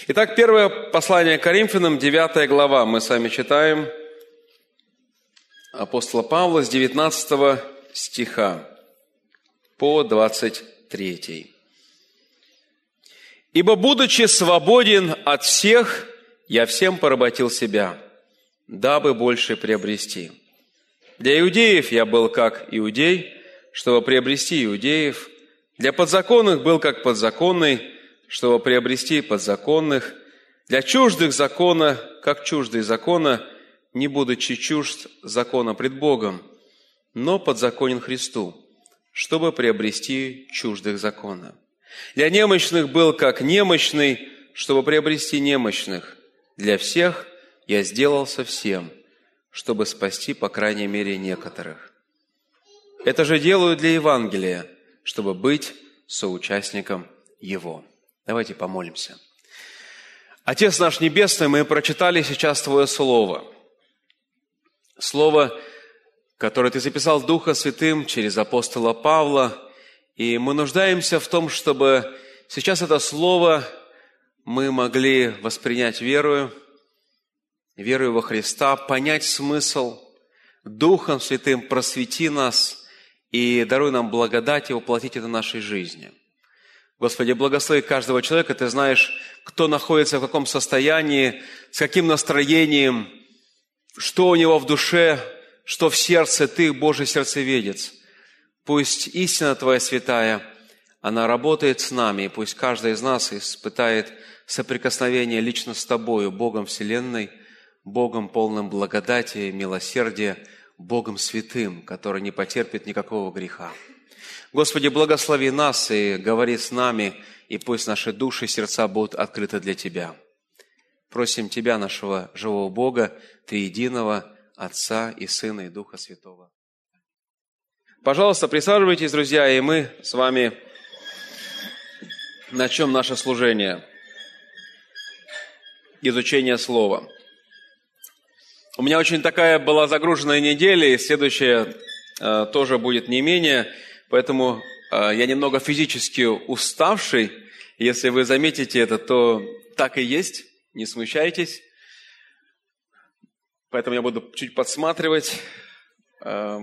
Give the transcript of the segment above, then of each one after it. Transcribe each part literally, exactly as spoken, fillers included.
Итак, первое послание к Коринфянам, девятая глава. Мы с вами читаем апостола Павла с девятнадцатого стиха по двадцать третий. «Ибо, будучи свободен от всех, я всем поработил себя, дабы больше приобрести. Для иудеев я был как иудей, чтобы приобрести иудеев. Для подзаконных был как подзаконный, чтобы приобрести подзаконных. Для чуждых закона, как чуждый закона, не будучи чужд закона пред Богом, но подзаконен Христу, чтобы приобрести чуждых закона. Для немощных был как немощный, чтобы приобрести немощных. Для всех я сделался всем, чтобы спасти, по крайней мере, некоторых. Это же делаю для Евангелия, чтобы быть соучастником его». Давайте помолимся. Отец наш Небесный, мы прочитали сейчас Твое Слово. Слово, которое Ты записал Духа Святым через апостола Павла. И мы нуждаемся в том, чтобы сейчас это Слово мы могли воспринять верою, верою во Христа, понять смысл. Духом Святым просвети нас и даруй нам благодать и воплотить это в нашей жизни. Господи, благослови каждого человека. Ты знаешь, кто находится в каком состоянии, с каким настроением, что у него в душе, что в сердце. Ты, Божий сердцеведец. Пусть истина Твоя святая, она работает с нами, и пусть каждый из нас испытает соприкосновение лично с Тобою, Богом Вселенной, Богом полным благодати, милосердия, Богом святым, который не потерпит никакого греха. Господи, благослови нас и говори с нами, и пусть наши души и сердца будут открыты для Тебя. Просим Тебя, нашего живого Бога, Триединого, Отца и Сына и Духа Святого. Пожалуйста, присаживайтесь, друзья, и мы с вами начнем наше служение, изучение Слова. У меня очень такая была загруженная неделя, и следующая э, тоже будет не менее. Поэтому э, я немного физически уставший. Если вы заметите это, то так и есть. Не смущайтесь. Поэтому я буду чуть подсматривать. Э,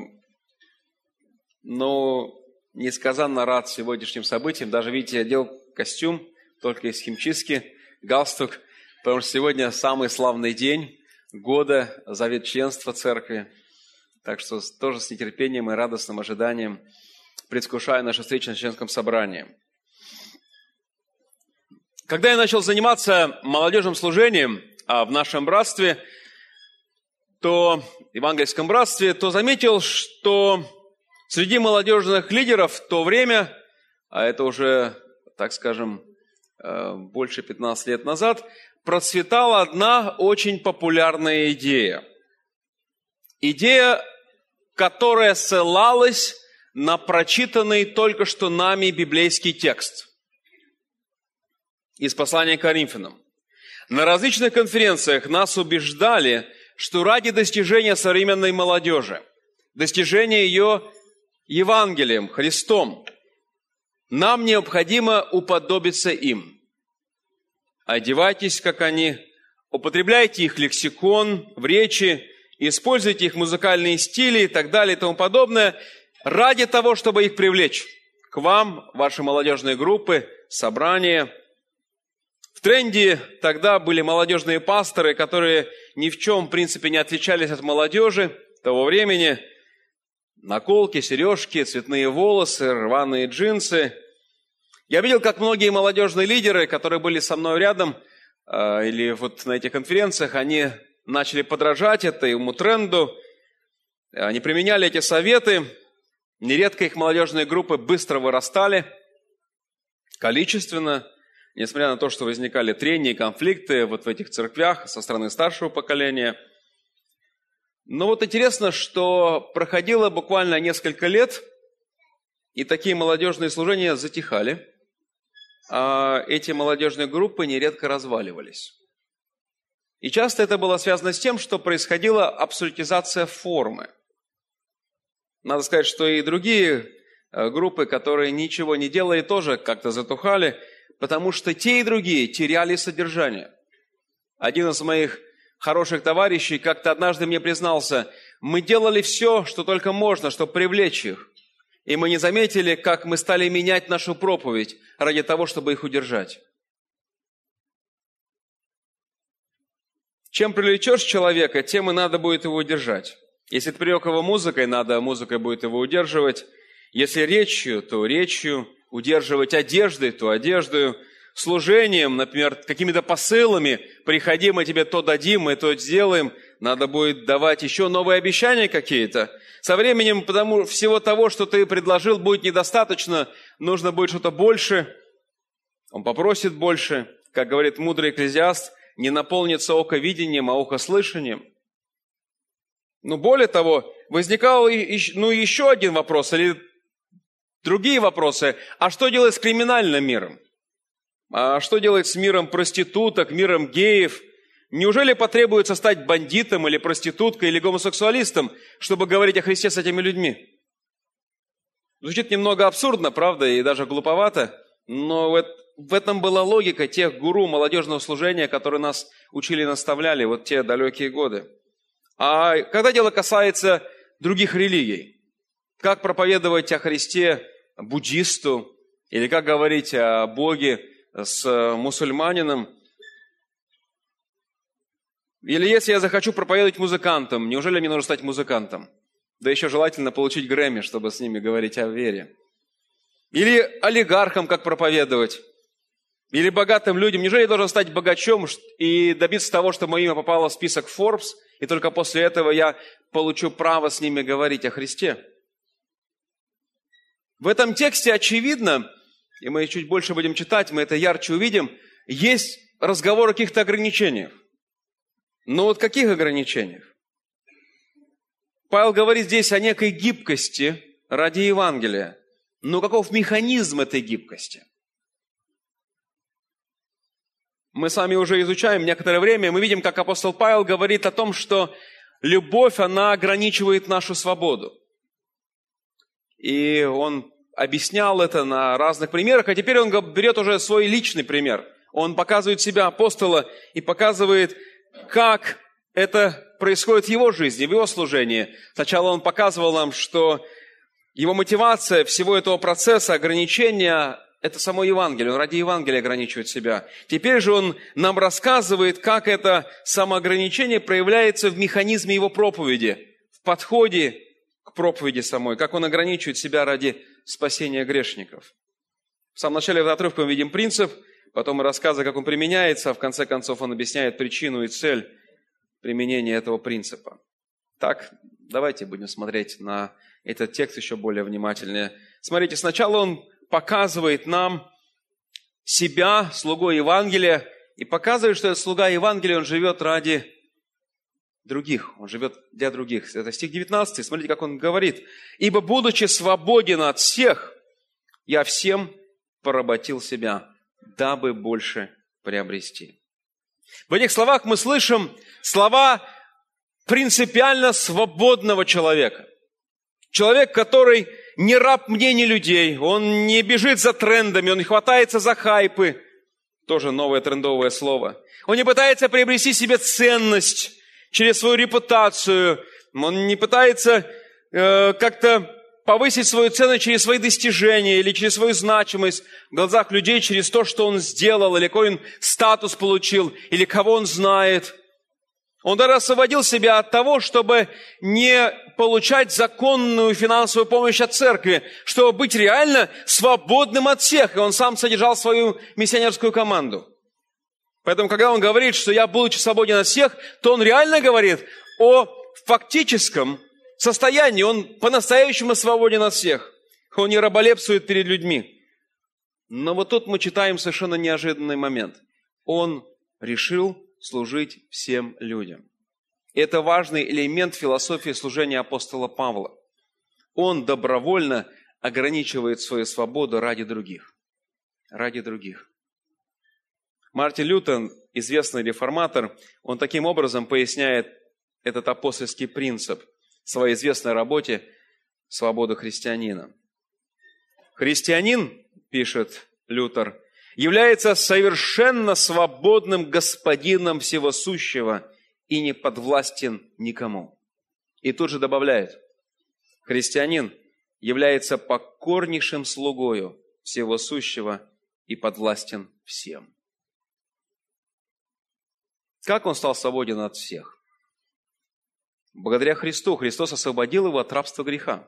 но несказанно рад сегодняшним событиям. Даже, видите, я одел костюм только из химчистки, галстук. Потому что сегодня самый славный день года, завет членства церкви. Так что тоже с нетерпением и радостным ожиданием предвкушаю нашу встречу на членском собрании. Когда я начал заниматься молодежным служением в нашем братстве, то, в евангельском братстве, то заметил, что среди молодежных лидеров в то время, а это уже, так скажем, больше пятнадцати лет назад, процветала одна очень популярная идея. Идея, которая ссылалась на прочитанный только что нами библейский текст из послания к Коринфянам. На различных конференциях нас убеждали, что ради достижения современной молодежи, достижения ее Евангелием, Христом, нам необходимо уподобиться им. Одевайтесь, как они, употребляйте их лексикон в речи, используйте их музыкальные стили и так далее и тому подобное, ради того, чтобы их привлечь к вам, ваши молодежные группы, собрания. В тренде тогда были молодежные пасторы, которые ни в чем, в принципе, не отличались от молодежи того времени. Наколки, сережки, цветные волосы, рваные джинсы. Я видел, как многие молодежные лидеры, которые были со мной рядом, или вот на этих конференциях, они начали подражать этому тренду. Они применяли эти советы. Нередко их молодежные группы быстро вырастали, количественно, несмотря на то, что возникали трения и конфликты вот в этих церквях со стороны старшего поколения. Но вот интересно, что проходило буквально несколько лет, и такие молодежные служения затихали, а эти молодежные группы нередко разваливались. И часто это было связано с тем, что происходила абсолютизация формы. Надо сказать, что и другие группы, которые ничего не делали, тоже как-то затухали, потому что те и другие теряли содержание. Один из моих хороших товарищей как-то однажды мне признался: мы делали все, что только можно, чтобы привлечь их. И мы не заметили, как мы стали менять нашу проповедь ради того, чтобы их удержать. Чем привлечешь человека, тем и надо будет его удержать. Если ты привлек его музыкой, надо музыкой будет его удерживать. Если речью, то речью. Удерживать одеждой, то одеждою. Служением, например, какими-то посылами: приходи, мы тебе то дадим, мы то сделаем. Надо будет давать еще новые обещания какие-то. Со временем, потому всего того, что ты предложил, будет недостаточно. Нужно будет что-то больше. Он попросит больше. Как говорит мудрый экклезиаст, не наполнится око видением, а ухо слышанием. Ну, более того, возникал ну, еще один вопрос, или другие вопросы. А что делать с криминальным миром? А что делать с миром проституток, миром геев? Неужели потребуется стать бандитом или проституткой или гомосексуалистом, чтобы говорить о Христе с этими людьми? Звучит немного абсурдно, правда, и даже глуповато, но в этом была логика тех гуру молодежного служения, которые нас учили и наставляли вот те далекие годы. А когда дело касается других религий, как проповедовать о Христе буддисту или как говорить о Боге с мусульманином? Или если я захочу проповедовать музыкантам, неужели мне нужно стать музыкантом? Да еще желательно получить Грэмми, чтобы с ними говорить о вере. Или олигархам как проповедовать? Или богатым людям? Неужели я должен стать богачом и добиться того, что мое имя попало в список Forbes, и только после этого я получу право с ними говорить о Христе? В этом тексте очевидно, и мы чуть больше будем читать, мы это ярче увидим, есть разговор о каких-то ограничениях. Но вот каких ограничениях? Павел говорит здесь о некой гибкости ради Евангелия. Но каков механизм этой гибкости? Мы с вами уже изучаем некоторое время, и мы видим, как апостол Павел говорит о том, что любовь, она ограничивает нашу свободу. И он объяснял это на разных примерах, а теперь он берет уже свой личный пример. Он показывает себя, апостола, и показывает, как это происходит в его жизни, в его служении. Сначала он показывал нам, что его мотивация всего этого процесса ограничения – это само Евангелие. Он ради Евангелия ограничивает себя. Теперь же он нам рассказывает, как это самоограничение проявляется в механизме его проповеди, в подходе к проповеди самой, как он ограничивает себя ради спасения грешников. В самом начале этого отрывка мы видим принцип, потом мы рассказываем, как он применяется, а в конце концов он объясняет причину и цель применения этого принципа. Так, давайте будем смотреть на этот текст еще более внимательнее. Смотрите, сначала он показывает нам себя, слугой Евангелия, и показывает, что этот слуга Евангелия, он живет ради других, он живет для других. Это стих девятнадцатый, смотрите, как он говорит. «Ибо, будучи свободен от всех, я всем поработил себя, дабы больше приобрести». В этих словах мы слышим слова принципиально свободного человека. Человек, который не раб мнений людей, он не бежит за трендами, он не хватается за хайпы. Тоже новое трендовое слово. Он не пытается приобрести себе ценность через свою репутацию. Он не пытается э, как-то повысить свою ценность через свои достижения или через свою значимость в глазах людей, через то, что он сделал, или какой он статус получил, или кого он знает. Он даже освободил себя от того, чтобы не получать законную финансовую помощь от церкви, чтобы быть реально свободным от всех. И он сам содержал свою миссионерскую команду. Поэтому, когда он говорит, что я, будучи свободен от всех, то он реально говорит о фактическом состоянии. Он по-настоящему свободен от всех. Он не раболепствует перед людьми. Но вот тут мы читаем совершенно неожиданный момент. Он решил служить всем людям. Это важный элемент философии служения апостола Павла. Он добровольно ограничивает свою свободу ради других. Ради других. Мартин Лютер, известный реформатор, он таким образом поясняет этот апостольский принцип в своей известной работе «Свобода христианина». Христианин, пишет Лютер, является совершенно свободным господином всего сущего и не подвластен никому. И тут же добавляет, христианин является покорнейшим слугою всего сущего и подвластен всем. Как он стал свободен от всех? Благодаря Христу. Христос освободил его от рабства греха.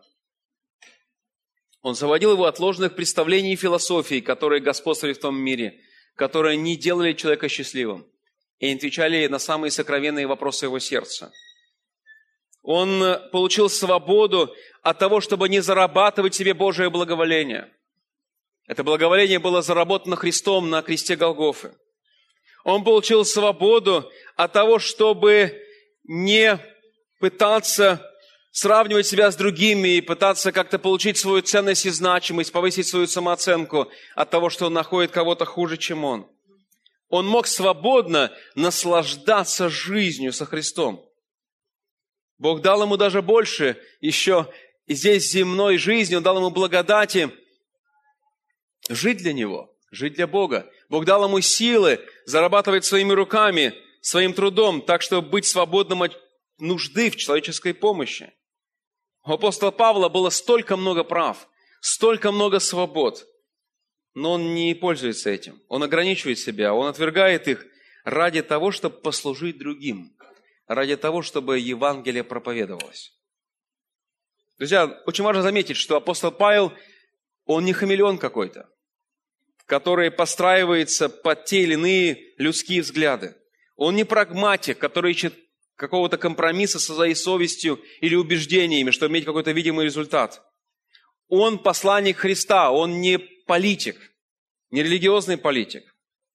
Он освободил его от ложных представлений и философий, которые господствовали в том мире, которые не делали человека счастливым и не отвечали на самые сокровенные вопросы его сердца. Он получил свободу от того, чтобы не зарабатывать себе Божие благоволение. Это благоволение было заработано Христом на кресте Голгофы. Он получил свободу от того, чтобы не пытаться сравнивать себя с другими и пытаться как-то получить свою ценность и значимость, повысить свою самооценку от того, что он находит кого-то хуже, чем он. Он мог свободно наслаждаться жизнью со Христом. Бог дал ему даже больше, еще здесь земной жизни, Он дал ему благодати жить для Него, жить для Бога. Бог дал ему силы зарабатывать своими руками, своим трудом, так, чтобы быть свободным от нужды в человеческой помощи. У апостола Павла было столько много прав, столько много свобод, но он не пользуется этим. Он ограничивает себя, он отвергает их ради того, чтобы послужить другим, ради того, чтобы Евангелие проповедовалось. Друзья, очень важно заметить, что апостол Павел, он не хамелеон какой-то, который подстраивается под те или иные людские взгляды. Он не прагматик, который ищет какого-то компромисса со своей совестью или убеждениями, чтобы иметь какой-то видимый результат. Он посланник Христа, он не политик, не религиозный политик.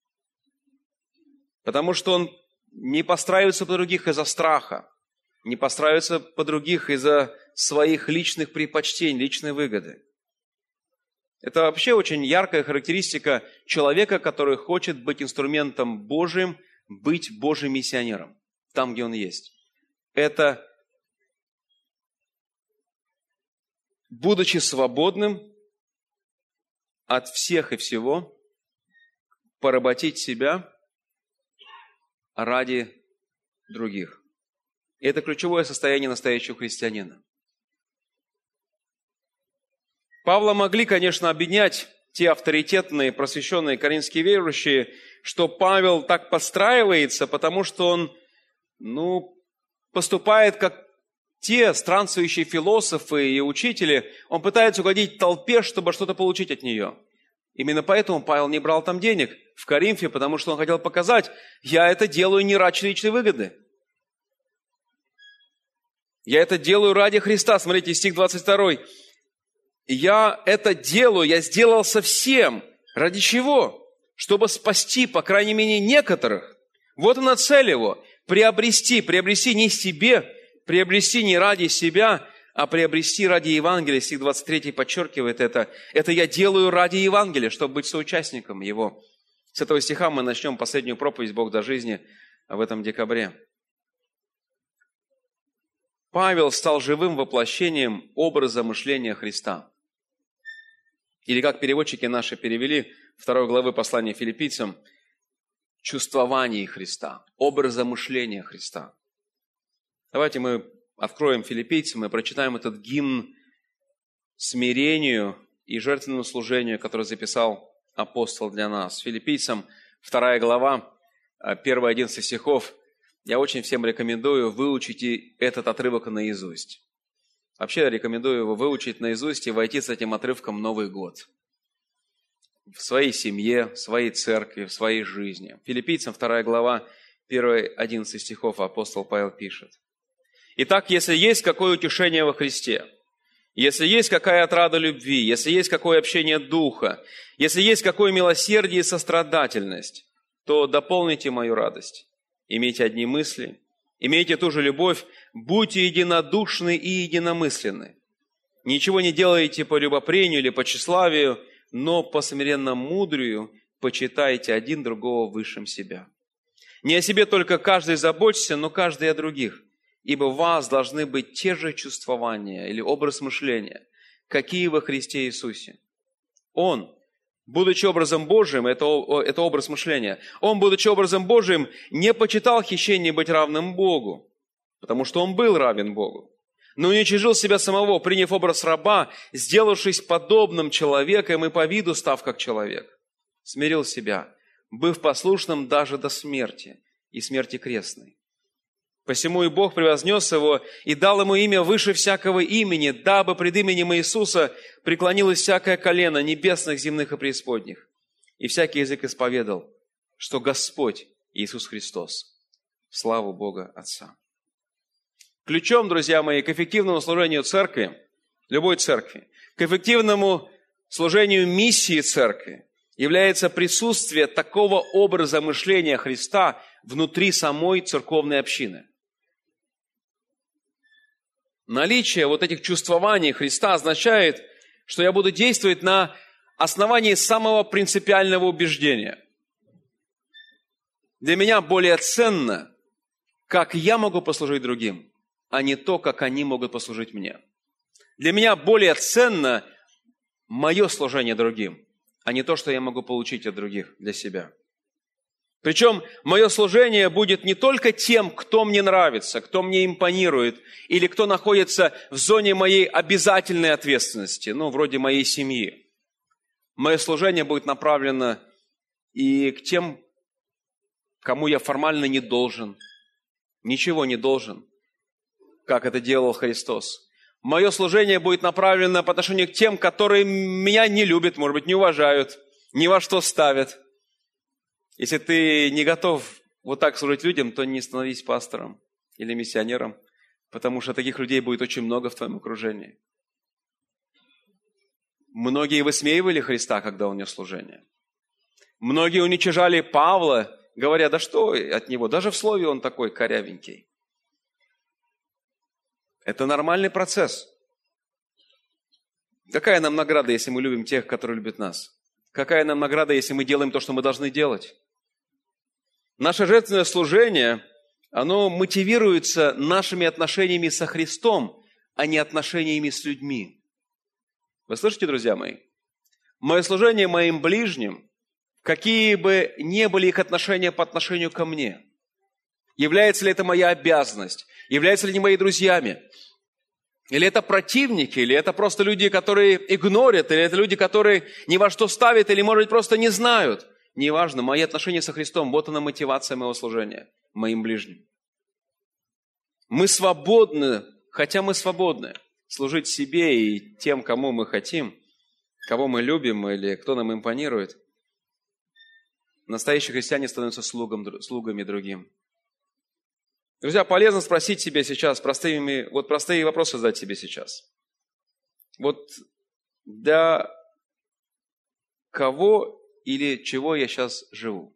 Потому что он не подстраивается под других из-за страха, не подстраивается под других из-за своих личных предпочтений, личной выгоды. Это вообще очень яркая характеристика человека, который хочет быть инструментом Божьим, быть Божьим миссионером, там, где он есть. Это, будучи свободным от всех и всего, поработить себя ради других. И это ключевое состояние настоящего христианина. Павла могли, конечно, обвинять те авторитетные, просвещенные коринфские верующие, что Павел так подстраивается, потому что он, ну, поступает как те странствующие философы и учители. Он пытается угодить толпе, чтобы что-то получить от нее. Именно поэтому Павел не брал там денег в Коринфе, потому что он хотел показать, я это делаю не ради личной выгоды. Я это делаю ради Христа. Смотрите, стих двадцать второй. Я это делаю, я сделал совсем. Ради чего? Чтобы спасти, по крайней мере, некоторых. Вот она цель его. Приобрести, приобрести не себе, приобрести не ради себя, а приобрести ради Евангелия. Стих двадцать три подчеркивает это. Это я делаю ради Евангелия, чтобы быть соучастником его. С этого стиха мы начнем последнюю проповедь «Бог до жизни» в этом декабре. Павел стал живым воплощением образа мышления Христа. Или, как переводчики наши перевели, второй главы послания филиппийцам, чувствований Христа, образа мышления Христа. Давайте мы откроем филиппийцам и прочитаем этот гимн смирению и жертвенному служению, который записал апостол для нас. Филиппийцам вторая глава, первые одиннадцать стихов. Я очень всем рекомендую, выучите этот отрывок наизусть. Вообще я рекомендую его выучить наизусть и войти с этим отрывком в Новый год. В своей семье, в своей церкви, в своей жизни. Филиппийцам вторая глава, первые одиннадцать стихов апостол Павел пишет. Итак, если есть какое утешение во Христе, если есть какая отрада любви, если есть какое общение духа, если есть какое милосердие и сострадательность, то дополните мою радость. Имейте одни мысли, имейте ту же любовь, будьте единодушны и единомысленны. Ничего не делайте по любопрению или по тщеславию, но по смиренному мудрию почитайте один другого высшим себя. Не о себе только каждый заботится, но каждый о других. Ибо у вас должны быть те же чувствования или образ мышления, какие во Христе Иисусе. Он, будучи образом Божьим, это, это образ мышления, он, будучи образом Божьим, не почитал хищение быть равным Богу, потому что он был равен Богу, но уничижил себя самого, приняв образ раба, сделавшись подобным человеком и по виду став как человек. Смирил себя, быв послушным даже до смерти и смерти крестной. Посему и Бог превознес его и дал ему имя выше всякого имени, дабы пред именем Иисуса преклонилось всякое колено небесных, земных и преисподних. И всякий язык исповедал, что Господь Иисус Христос. Славу Бога Отца. Ключом, друзья мои, к эффективному служению церкви, любой церкви, к эффективному служению миссии церкви является присутствие такого образа мышления Христа внутри самой церковной общины. Наличие вот этих чувствований Христа означает, что я буду действовать на основании самого принципиального убеждения. Для меня более ценно, как я могу послужить другим, а не то, как они могут послужить мне. Для меня более ценно мое служение другим, а не то, что я могу получить от других для себя. Причем мое служение будет не только тем, кто мне нравится, кто мне импонирует, или кто находится в зоне моей обязательной ответственности, ну, вроде моей семьи. Мое служение будет направлено и к тем, кому я формально не должен, ничего не должен, как это делал Христос. Мое служение будет направлено по отношению к тем, которые меня не любят, может быть, не уважают, ни во что ставят. Если ты не готов вот так служить людям, то не становись пастором или миссионером, потому что таких людей будет очень много в твоем окружении. Многие высмеивали Христа, когда он нес служение. Многие уничижали Павла, говоря, да что от него, даже в слове он такой корявенький. Это нормальный процесс. Какая нам награда, если мы любим тех, которые любят нас? Какая нам награда, если мы делаем то, что мы должны делать? Наше жертвенное служение, оно мотивируется нашими отношениями со Христом, а не отношениями с людьми. Вы слышите, друзья мои? Мое служение моим ближним, какие бы ни были их отношения по отношению ко мне, является ли это моя обязанность, являются ли они моими друзьями, или это противники, или это просто люди, которые игнорят, или это люди, которые ни во что ставят, или, может быть, просто не знают. Неважно, мои отношения со Христом, вот она мотивация моего служения, моим ближним. Мы свободны, хотя мы свободны, служить себе и тем, кому мы хотим, кого мы любим или кто нам импонирует. Настоящие христиане становятся слугам, слугами другим. Друзья, полезно спросить себя сейчас, простыми, вот простые вопросы задать себе сейчас. Вот для кого или чего я сейчас живу?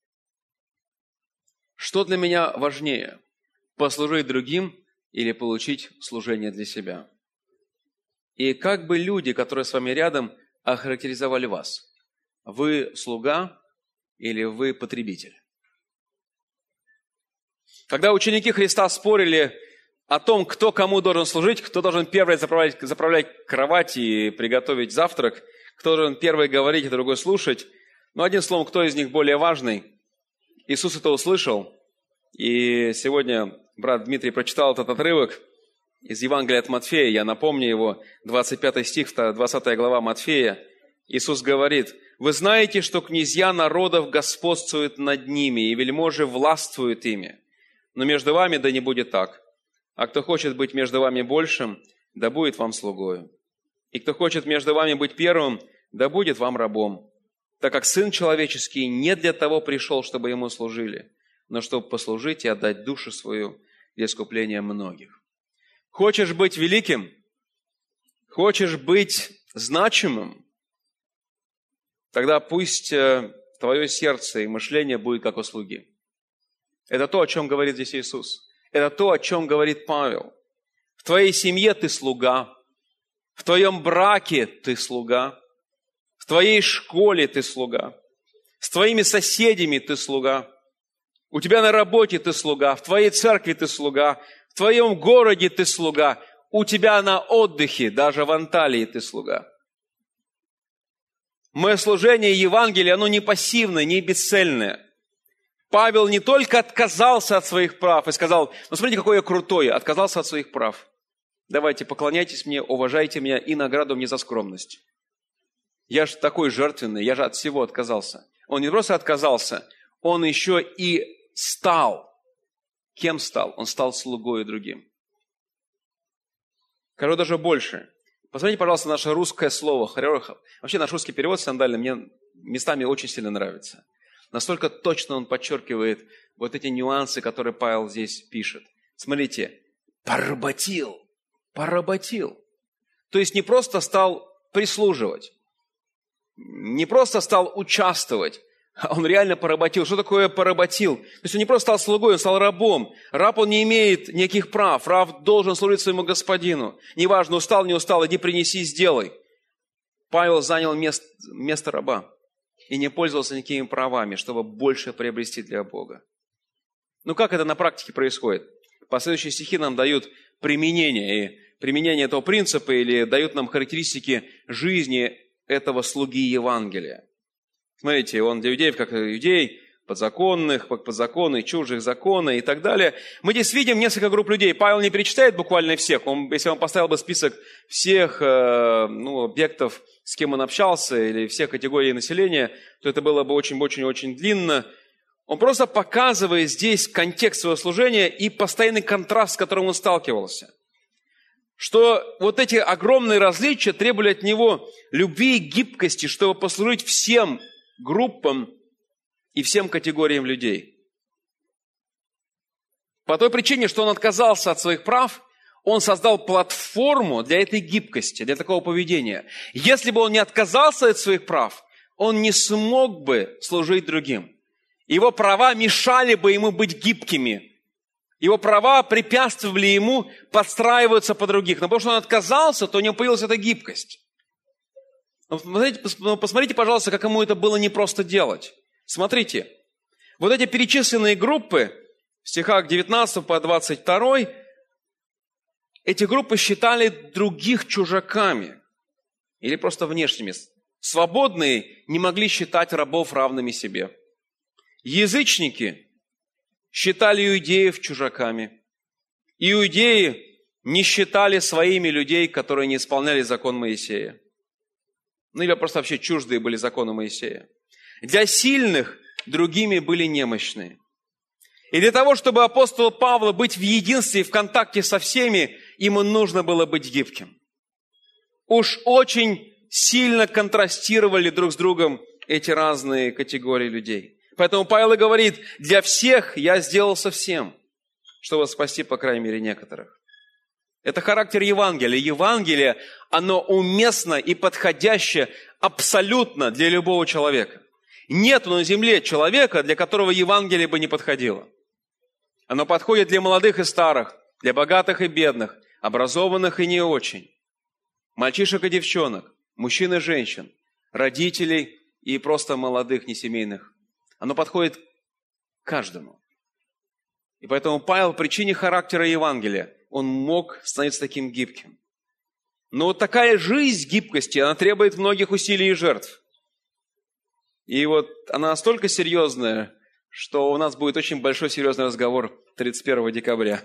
Что для меня важнее? Послужить другим или получить служение для себя? И как бы люди, которые с вами рядом, охарактеризовали вас? Вы слуга или вы потребитель? Когда ученики Христа спорили о том, кто кому должен служить, кто должен первый заправлять, заправлять кровать и приготовить завтрак, кто должен первый говорить, а другой слушать, но одним словом, кто из них более важный, Иисус это услышал. И сегодня брат Дмитрий прочитал этот отрывок из Евангелия от Матфея. Я напомню его, двадцать пятый стих, двадцатая глава Матфея. Иисус говорит: «Вы знаете, что князья народов господствуют над ними, и вельможи властвуют ими. Но между вами да не будет так. А кто хочет быть между вами большим, да будет вам слугою. И кто хочет между вами быть первым, да будет вам рабом. Так как Сын Человеческий не для того пришел, чтобы Ему служили, но чтобы послужить и отдать душу свою для искупления многих». Хочешь быть великим? Хочешь быть значимым? Тогда пусть твое сердце и мышление будет как у слуги. Это то, о чем говорит здесь Иисус. Это то, о чем говорит Павел. В твоей семье ты слуга. В твоем браке ты слуга. В твоей школе ты слуга. С твоими соседями ты слуга. У тебя на работе ты слуга. В твоей церкви ты слуга. В твоем городе ты слуга. У тебя на отдыхе, даже в Анталии, ты слуга. Мое служение Евангелия, оно не пассивное, не бесцельное. Павел не только отказался от своих прав и сказал, ну смотрите, какой я крутой, отказался от своих прав. Давайте, поклоняйтесь мне, уважайте меня и награду мне за скромность. Я же такой жертвенный, я же от всего отказался. Он не просто отказался, он еще и стал. Кем стал? Он стал слугой другим. Скажу даже больше. Посмотрите, пожалуйста, наше русское слово «хорехов». Вообще наш русский перевод сандальный мне местами очень сильно нравится. Настолько точно он подчеркивает вот эти нюансы, которые Павел здесь пишет. Смотрите, поработил, поработил. То есть не просто стал прислуживать, не просто стал участвовать, а он реально поработил. Что такое поработил? То есть он не просто стал слугой, он стал рабом. Раб, он не имеет никаких прав. Раб должен служить своему господину. Неважно, устал, не устал, иди принеси, сделай. Павел занял место, место раба и не пользовался никакими правами, чтобы больше приобрести для Бога. Ну как это на практике происходит? Последующие стихи нам дают применение, и применение этого принципа или дают нам характеристики жизни этого слуги Евангелия. Смотрите, он для иудеев, как иудей, подзаконных, подзаконных, чужих закона и так далее. Мы здесь видим несколько групп людей. Павел не перечитает буквально всех. Он, если он поставил бы список всех э, ну, объектов, с кем он общался, или всех категорий населения, то это было бы очень-очень-очень длинно. Он просто показывает здесь контекст своего служения и постоянный контраст, с которым он сталкивался. Что вот эти огромные различия требовали от него любви и гибкости, чтобы послужить всем группам и всем категориям людей. По той причине, что он отказался от своих прав, он создал платформу для этой гибкости, для такого поведения. Если бы он не отказался от своих прав, он не смог бы служить другим. Его права мешали бы ему быть гибкими. Его права препятствовали ему подстраиваться под других. Но потому что он отказался, то у него появилась эта гибкость. Но посмотрите, пожалуйста, как ему это было непросто делать. Смотрите, вот эти перечисленные группы, в стихах девятнадцатого по двадцать второй, эти группы считали других чужаками или просто внешними. Свободные не могли считать рабов равными себе. Язычники считали иудеев чужаками. Иудеи не считали своими людей, которые не исполняли закон Моисея. Ну или просто вообще чуждые были закону Моисея. Для сильных другими были немощные. И для того, чтобы апостолу Павлу быть в единстве и в контакте со всеми, ему нужно было быть гибким. Уж очень сильно контрастировали друг с другом эти разные категории людей. Поэтому Павел и говорит, для всех я сделал совсем, чтобы спасти, по крайней мере, некоторых. Это характер Евангелия. Евангелие, оно уместно и подходящее абсолютно для любого человека. Нет на земле человека, для которого Евангелие бы не подходило. Оно подходит для молодых и старых, для богатых и бедных, образованных и не очень, мальчишек и девчонок, мужчин и женщин, родителей и просто молодых, несемейных. Оно подходит каждому. И поэтому Павел, по причине характера Евангелия, он мог становиться таким гибким. Но вот такая жизнь гибкости, она требует многих усилий и жертв. И вот она настолько серьезная, что у нас будет очень большой серьезный разговор тридцать первого декабря.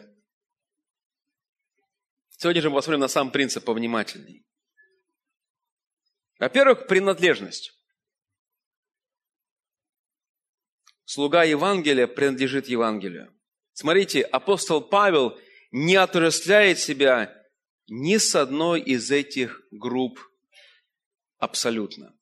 Сегодня же мы посмотрим на сам принцип повнимательней. Во-первых, принадлежность. Слуга Евангелия принадлежит Евангелию. Смотрите, апостол Павел не отождествляет себя ни с одной из этих групп абсолютно.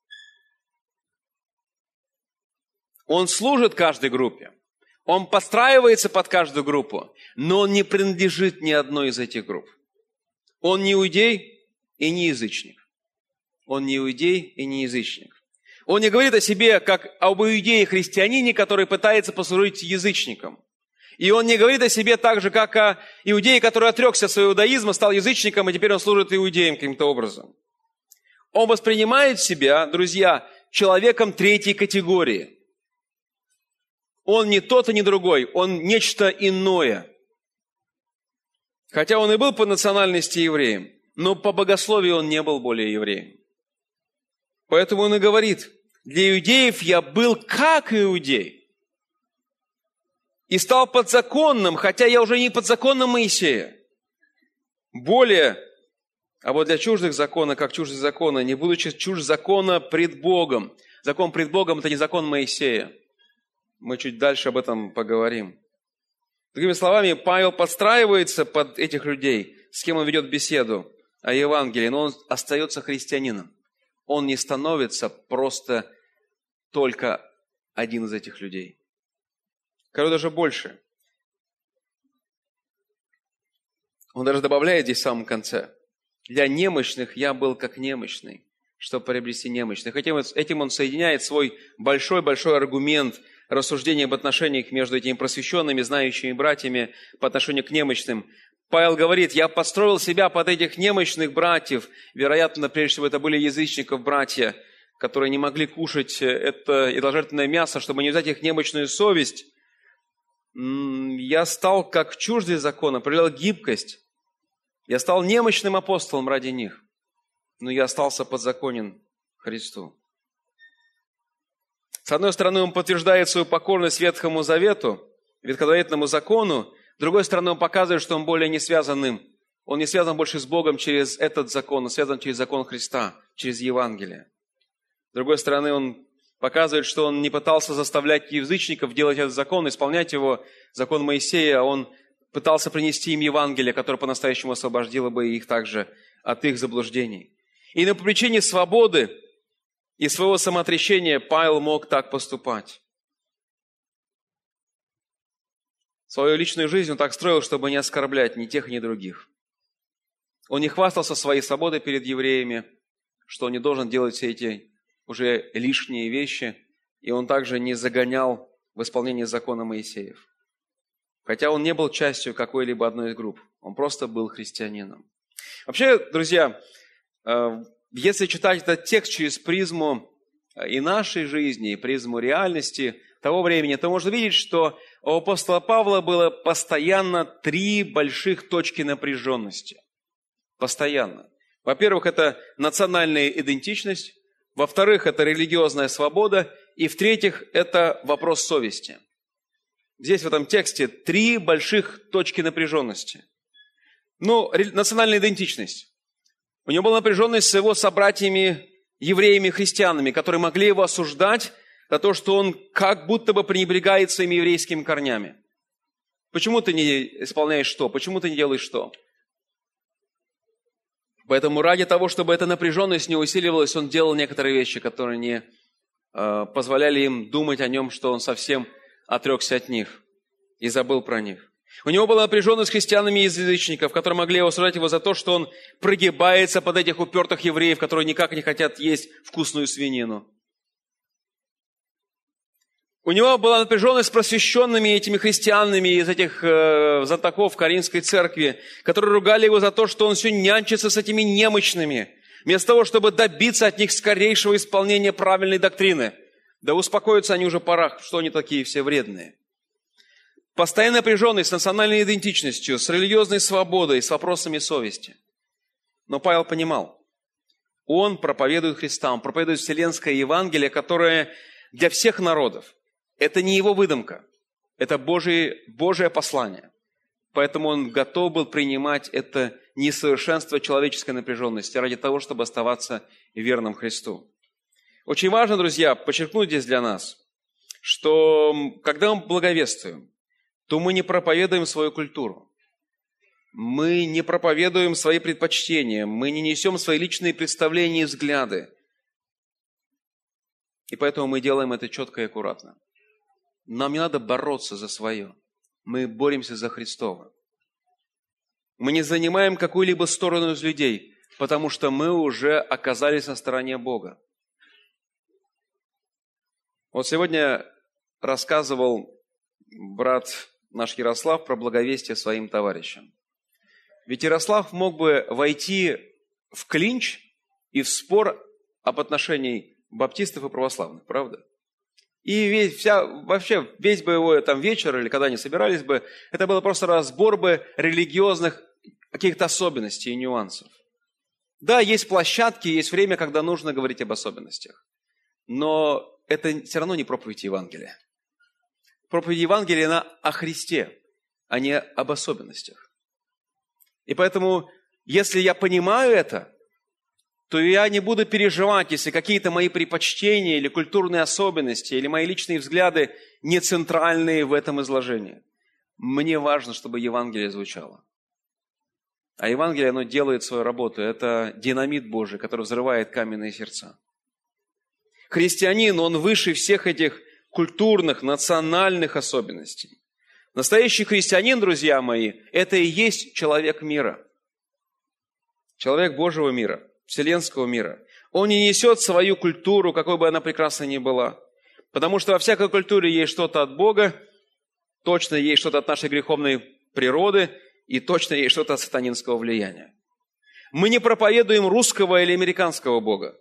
Он служит каждой группе, он подстраивается под каждую группу, но он не принадлежит ни одной из этих групп. Он не иудей и не язычник. Он не иудей и не язычник. Он не говорит о себе как об иудее-христианине, который пытается послужить язычникам. И он не говорит о себе так же, как о иудее, который отрекся от своего иудаизма, стал язычником, и теперь он служит иудеям каким-то образом. Он воспринимает себя, друзья, человеком третьей категории. Он не тот и не другой, он нечто иное. Хотя он и был по национальности евреем, но по богословию он не был более евреем. Поэтому он и говорит: для иудеев я был как иудей и стал подзаконным, хотя я уже не подзаконным Моисея. Более, а вот для чуждых закона, как чуждых закона, не будучи чужд закона пред Богом. Закон пред Богом – это не закон Моисея. Мы чуть дальше об этом поговорим. Другими словами, Павел подстраивается под этих людей, с кем он ведет беседу о Евангелии, но он остается христианином. Он не становится просто только один из этих людей. Короче, даже больше. Он даже добавляет здесь в самом конце: для немощных я был как немощный, чтобы приобрести немощных. Этим, этим он соединяет свой большой-большой аргумент рассуждения об отношениях между этими просвещенными, знающими братьями по отношению к немощным. Павел говорит: я построил себя под этих немощных братьев. Вероятно, прежде всего, это были язычников братья, которые не могли кушать это идоложертвенное мясо, чтобы не взять их немощную совесть. Я стал как чуждый закона, проявлял гибкость. Я стал немощным апостолом ради них, но я остался подзаконен Христу. С одной стороны, он подтверждает свою покорность Ветхому Завету, ветхозаветному закону. С другой стороны, он показывает, что он более не связан им. Он не связан больше с Богом через этот закон, он связан через закон Христа, через Евангелие. С другой стороны, он показывает, что он не пытался заставлять язычников делать этот закон, исполнять его, закон Моисея. Он пытался принести им Евангелие, которое по-настоящему освободило бы их также от их заблуждений. И на причине свободы и своего самоотречения Павел мог так поступать. Свою личную жизнь он так строил, чтобы не оскорблять ни тех, ни других. Он не хвастался своей свободой перед евреями, что он не должен делать все эти уже лишние вещи, и он также не загонял в исполнение закона Моисеев. Хотя он не был частью какой-либо одной из групп, он просто был христианином. Вообще, друзья, если читать этот текст через призму и нашей жизни, и призму реальности того времени, то можно видеть, что у апостола Павла было постоянно три больших точки напряженности. Постоянно. Во-первых, это национальная идентичность. Во-вторых, это религиозная свобода. И в-третьих, это вопрос совести. Здесь в этом тексте три больших точки напряженности. Ну, национальная идентичность. У него была напряженность с его собратьями, евреями, христианами, которые могли его осуждать за то, что он как будто бы пренебрегает своими еврейскими корнями. Почему ты не исполняешь что? Почему ты не делаешь что? Поэтому ради того, чтобы эта напряженность не усиливалась, он делал некоторые вещи, которые не э, позволяли им думать о нем, что он совсем отрекся от них и забыл про них. У него была напряженность с христианами из язычников, которые могли осуждать его за то, что он прогибается под этих упертых евреев, которые никак не хотят есть вкусную свинину. У него была напряженность с просвещенными этими христианами из этих э, знатоков Коринфской церкви, которые ругали его за то, что он все нянчится с этими немощными, вместо того, чтобы добиться от них скорейшего исполнения правильной доктрины. Да успокоятся они уже пора, что они такие все вредные. Постоянная напряженность с национальной идентичностью, с религиозной свободой, с вопросами совести. Но Павел понимал, он проповедует Христа, он проповедует вселенское Евангелие, которое для всех народов. Это не его выдумка, это Божие, Божие послание. Поэтому он готов был принимать это несовершенство человеческой напряженности ради того, чтобы оставаться верным Христу. Очень важно, друзья, подчеркнуть здесь для нас, что когда мы благовествуем, то мы не проповедуем свою культуру. Мы не проповедуем свои предпочтения, мы не несем свои личные представления и взгляды. И поэтому мы делаем это четко и аккуратно. Нам не надо бороться за свое. Мы боремся за Христово. Мы не занимаем какую-либо сторону из людей, потому что мы уже оказались на стороне Бога. Вот сегодня рассказывал брат наш Ярослав про благовестие своим товарищам. Ведь Ярослав мог бы войти в клинч и в спор об отношении баптистов и православных, правда? И весь, вся, вообще весь бы его там вечер, или когда они собирались бы, это было просто разбор бы религиозных каких-то особенностей и нюансов. Да, есть площадки, есть время, когда нужно говорить об особенностях. Но это все равно не проповедь Евангелия. Проповедь Евангелия, она о Христе, а не об особенностях. И поэтому, если я понимаю это, то я не буду переживать, если какие-то мои предпочтения или культурные особенности, или мои личные взгляды не центральные в этом изложении. Мне важно, чтобы Евангелие звучало. А Евангелие, оно делает свою работу. Это динамит Божий, который взрывает каменные сердца. Христианин, он выше всех этих культурных, национальных особенностей. Настоящий христианин, друзья мои, это и есть человек мира. Человек Божьего мира, вселенского мира. Он не несет свою культуру, какой бы она прекрасной ни была. Потому что во всякой культуре есть что-то от Бога, точно есть что-то от нашей греховной природы, и точно есть что-то от сатанинского влияния. Мы не проповедуем русского или американского Бога.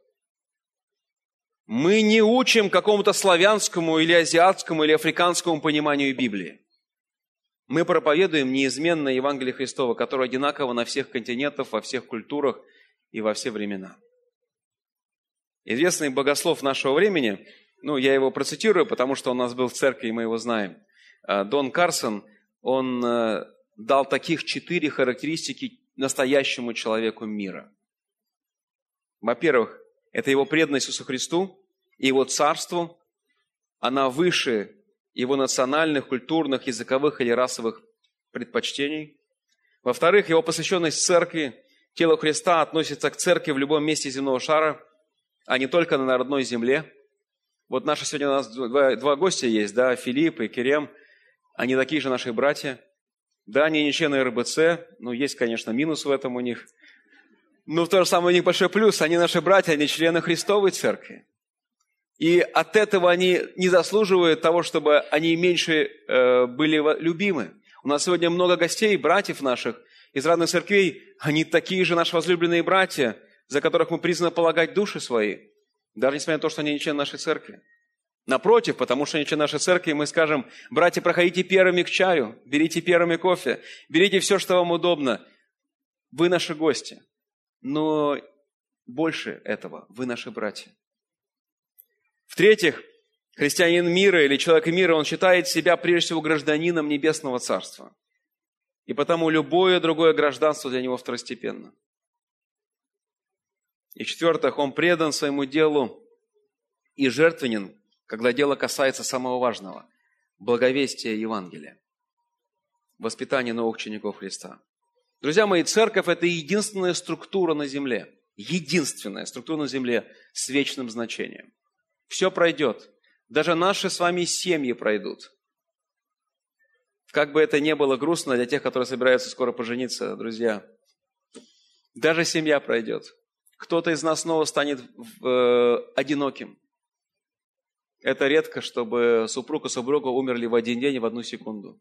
Мы не учим какому-то славянскому или азиатскому или африканскому пониманию Библии. Мы проповедуем неизменное Евангелие Христово, которое одинаково на всех континентах, во всех культурах и во все времена. Известный богослов нашего времени, ну, я его процитирую, потому что он у нас был в церкви, и мы его знаем. Дон Карсон, он дал таких четыре характеристики настоящему человеку мира. Во-первых, это его преданность Иисусу Христу и Его Царству. Она выше его национальных, культурных, языковых или расовых предпочтений. Во-вторых, его посвященность церкви. Тело Христа относится к церкви в любом месте земного шара, а не только на родной земле. Вот наши сегодня у нас два, два гостя есть, да, Филипп и Керем. Они такие же наши братья. Да, они не члены эр бэ цэ, но есть, конечно, минус в этом у них. Но в то же самое у них большой плюс. Они наши братья, они члены Христовой церкви. И от этого они не заслуживают того, чтобы они меньше э, были любимы. У нас сегодня много гостей, братьев наших из разных церквей. Они такие же наши возлюбленные братья, за которых мы призваны полагать души свои. Даже несмотря на то, что они не члены нашей церкви. Напротив, потому что они члены нашей церкви, мы скажем: братья, проходите первыми к чаю, берите первыми кофе, берите все, что вам удобно. Вы наши гости. Но больше этого, вы наши братья. В-третьих, христианин мира или человек мира, он считает себя прежде всего гражданином Небесного Царства. И потому любое другое гражданство для него второстепенно. И в-четвертых, он предан своему делу и жертвенен, когда дело касается самого важного – благовестия Евангелия, воспитания новых учеников Христа. Друзья мои, церковь – это единственная структура на земле, единственная структура на земле с вечным значением. Все пройдет. Даже наши с вами семьи пройдут. Как бы это ни было грустно для тех, которые собираются скоро пожениться, друзья. Даже семья пройдет. Кто-то из нас снова станет э, одиноким. Это редко, чтобы супруг и супруга умерли в один день и в одну секунду.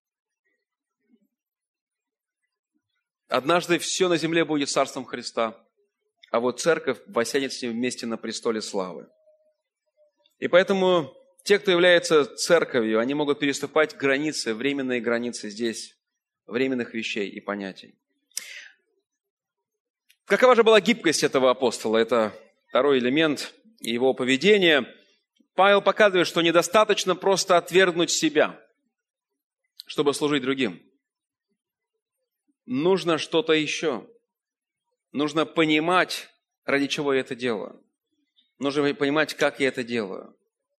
Однажды все на земле будет царством Христа, а вот церковь воссядет с ним вместе на престоле славы. И поэтому те, кто является церковью, они могут переступать границы, временные границы здесь, временных вещей и понятий. Какова же была гибкость этого апостола? Это второй элемент его поведения. Павел показывает, что недостаточно просто отвергнуть себя, чтобы служить другим. Нужно что-то еще. Нужно понимать, ради чего я это делаю. Нужно понимать, как я это делаю.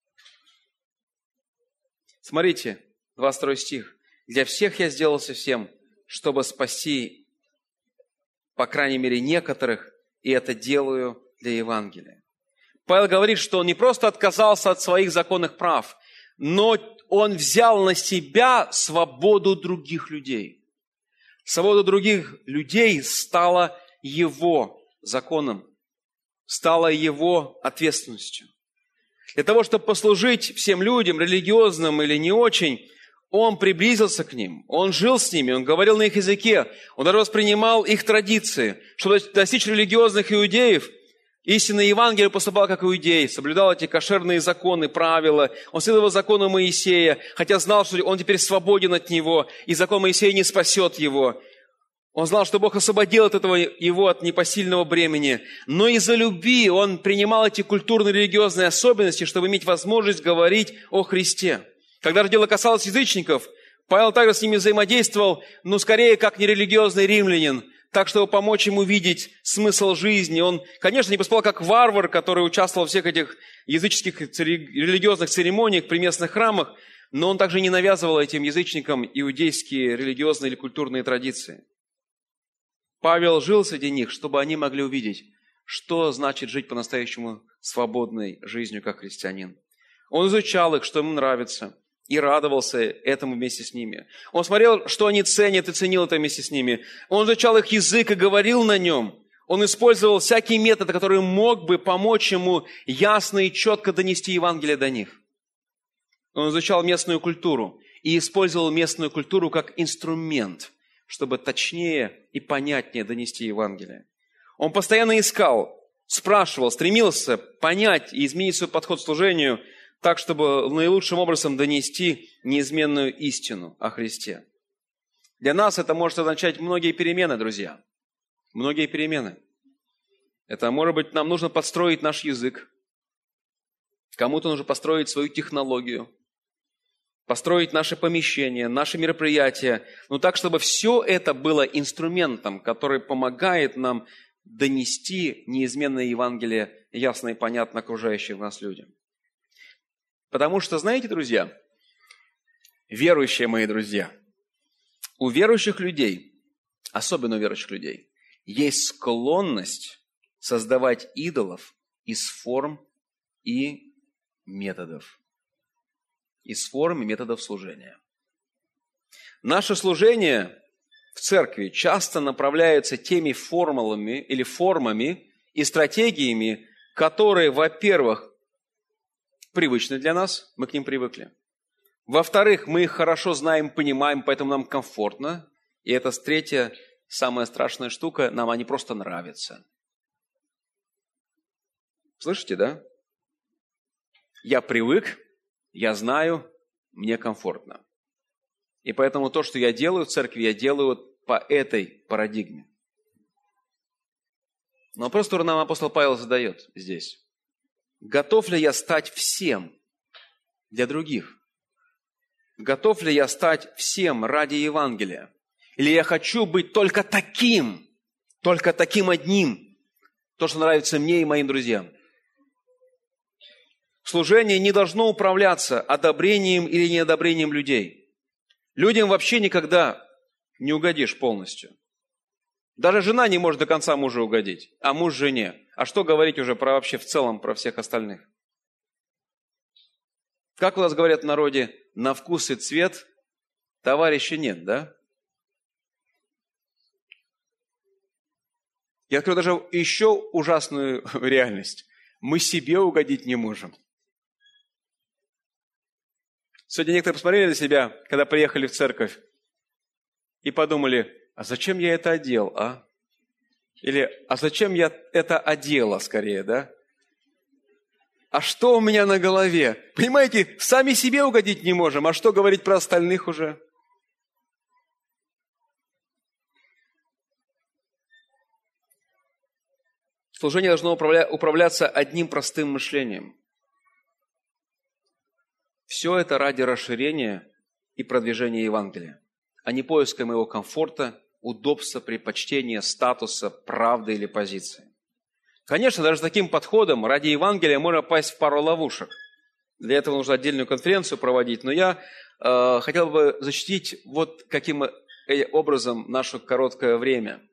Смотрите, двадцать второй стих. «Для всех я сделался всем, чтобы спасти, по крайней мере, некоторых, и это делаю для Евангелия». Павел говорит, что он не просто отказался от своих законных прав, но он взял на себя свободу других людей. Свобода других людей стала его законом, стала его ответственностью. Для того, чтобы послужить всем людям, религиозным или не очень, он приблизился к ним, он жил с ними, он говорил на их языке, он даже воспринимал их традиции. Чтобы достичь религиозных иудеев, истинный Евангелие поступал как иудей, соблюдал эти кошерные законы, правила. Он следовал закону Моисея, хотя знал, что он теперь свободен от него, и закон Моисея не спасет его. Он знал, что Бог освободил от этого его от непосильного бремени. Но из-за любви он принимал эти культурно-религиозные особенности, чтобы иметь возможность говорить о Христе. Когда же дело касалось язычников, Павел также с ними взаимодействовал, но скорее как нерелигиозный римлянин, так, чтобы помочь ему видеть смысл жизни. Он, конечно, не поступал как варвар, который участвовал в всех этих языческих религиозных церемониях при местных храмах, но он также не навязывал этим язычникам иудейские религиозные или культурные традиции. Павел жил среди них, чтобы они могли увидеть, что значит жить по-настоящему свободной жизнью как христианин. Он изучал их, что им нравится, и радовался этому вместе с ними. Он смотрел, что они ценят, и ценил это вместе с ними. Он изучал их язык и говорил на нем. Он использовал всякие методы, которые мог бы помочь ему ясно и четко донести Евангелие до них. Он изучал местную культуру и использовал местную культуру как инструмент, чтобы точнее и понятнее донести Евангелие. Он постоянно искал, спрашивал, стремился понять и изменить свой подход к служению так, чтобы наилучшим образом донести неизменную истину о Христе. Для нас это может означать многие перемены, друзья. Многие перемены. Это, может быть, нам нужно подстроить наш язык. Кому-то нужно построить свою технологию. Построить наше помещение, наши мероприятия. Но так, чтобы все это было инструментом, который помогает нам донести неизменное Евангелие ясно и понятно окружающим нас людям. Потому что, знаете, друзья, верующие мои друзья, у верующих людей, особенно у верующих людей, есть склонность создавать идолов из форм и методов. Из форм и методов служения. Наше служение в церкви часто направляется теми формулами или формами и стратегиями, которые, во-первых, привычны для нас, мы к ним привыкли. Во-вторых, мы их хорошо знаем, понимаем, поэтому нам комфортно. И это третья, самая страшная штука, нам они просто нравятся. Слышите, да? Я привык, я знаю, мне комфортно. И поэтому то, что я делаю в церкви, я делаю по этой парадигме. Но вопрос, который нам апостол Павел задает здесь. Готов ли я стать всем для других? Готов ли я стать всем ради Евангелия? Или я хочу быть только таким, только таким одним, то, что нравится мне и моим друзьям? Служение не должно управляться одобрением или неодобрением людей. Людям вообще никогда не угодишь полностью. Даже жена не может до конца мужу угодить, а муж жене. А что говорить уже про вообще в целом про всех остальных? Как у нас говорят в народе, на вкус и цвет товарища нет, да? Я открою даже еще ужасную реальность. Мы себе угодить не можем. Сегодня некоторые посмотрели на себя, когда приехали в церковь, и подумали, а зачем я это одел, а? Или, а зачем я это одела, скорее, да? А что у меня на голове? Понимаете, сами себе угодить не можем, а что говорить про остальных уже? Служение должно управля- управляться одним простым мышлением. Все это ради расширения и продвижения Евангелия, а не поиска моего комфорта, удобства, предпочтения, статуса, правды или позиции. Конечно, даже с таким подходом ради Евангелия можно попасть в пару ловушек. Для этого нужно отдельную конференцию проводить, но я э, хотел бы защитить вот каким образом наше короткое время.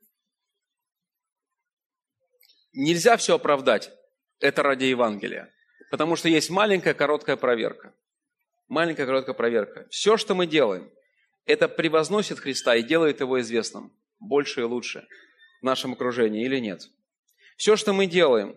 Нельзя все оправдать, это ради Евангелия, потому что есть маленькая короткая проверка. Маленькая короткая проверка. Все, что мы делаем, это превозносит Христа и делает Его известным больше и лучше в нашем окружении или нет. Все, что мы делаем,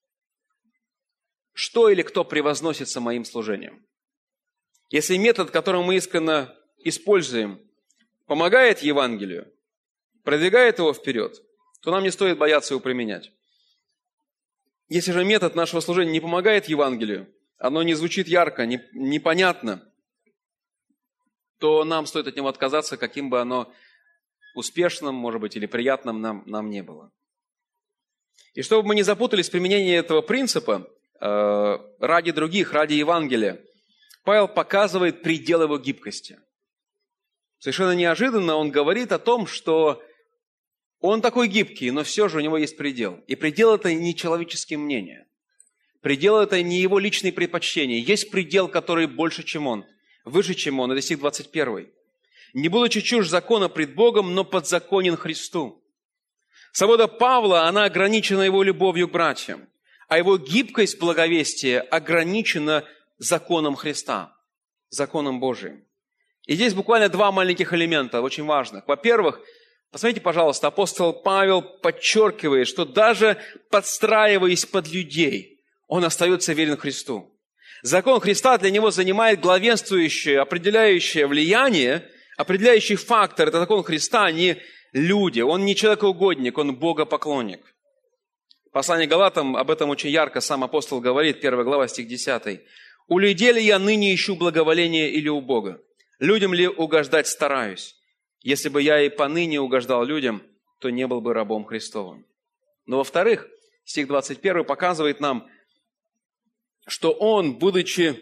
что или кто превозносится моим служением. Если метод, который мы искренне используем, помогает Евангелию, продвигает его вперед, то нам не стоит бояться его применять. Если же метод нашего служения не помогает Евангелию, оно не звучит ярко, не, непонятно, то нам стоит от него отказаться, каким бы оно успешным, может быть, или приятным нам, нам не было. И чтобы мы не запутались в применении этого принципа, э, ради других, ради Евангелия, Павел показывает предел его гибкости. Совершенно неожиданно он говорит о том, что он такой гибкий, но все же у него есть предел. И предел – это не человеческие мнения. Предел – это не его личные предпочтения. Есть предел, который больше, чем он, выше, чем он. Это стих двадцать первый. «Не будучи чужд закона пред Богом, но подзаконен Христу». Свобода Павла, она ограничена его любовью к братьям, а его гибкость благовестия ограничена законом Христа, законом Божиим. И здесь буквально два маленьких элемента, очень важных. Во-первых, посмотрите, пожалуйста, апостол Павел подчеркивает, что даже подстраиваясь под людей, он остается верен Христу. Закон Христа для него занимает главенствующее, определяющее влияние, определяющий фактор – это закон Христа, а не люди. Он не человекоугодник, он богопоклонник. Послание Галатам об этом очень ярко сам апостол говорит, первая глава, стих десятый. «У людей ли я ныне ищу благоволение или у Бога? Людям ли угождать стараюсь? Если бы я и поныне угождал людям, то не был бы рабом Христовым». Но во-вторых, стих двадцать первый показывает нам, что он, будучи,